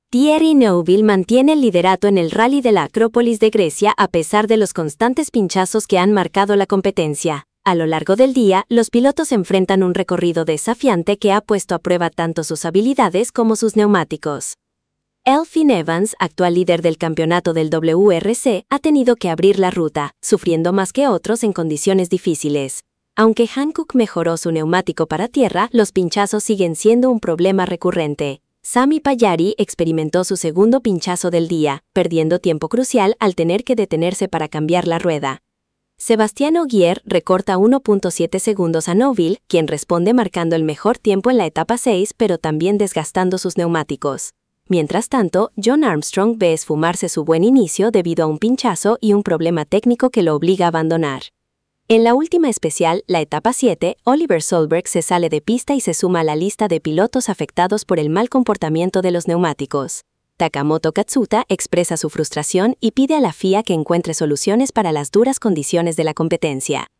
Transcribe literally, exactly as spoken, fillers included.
Thierry Neuville mantiene el liderato en el Rally de la Acrópolis de Grecia a pesar de los constantes pinchazos que han marcado la competencia. A lo largo del día, los pilotos enfrentan un recorrido desafiante que ha puesto a prueba tanto sus habilidades como sus neumáticos. Elfyn Evans, actual líder del campeonato del W R C, ha tenido que abrir la ruta, sufriendo más que otros en condiciones difíciles. Aunque Hankook mejoró su neumático para tierra, los pinchazos siguen siendo un problema recurrente. Sami Pajari experimentó su segundo pinchazo del día, perdiendo tiempo crucial al tener que detenerse para cambiar la rueda. Sebastián Ogier recorta uno punto siete segundos a Neuville, quien responde marcando el mejor tiempo en la etapa seis, pero también desgastando sus neumáticos. Mientras tanto, John Armstrong ve esfumarse su buen inicio debido a un pinchazo y un problema técnico que lo obliga a abandonar. En la última especial, la etapa siete, Oliver Solberg se sale de pista y se suma a la lista de pilotos afectados por el mal comportamiento de los neumáticos. Takamoto Katsuta expresa su frustración y pide a la F I A que encuentre soluciones para las duras condiciones de la competencia.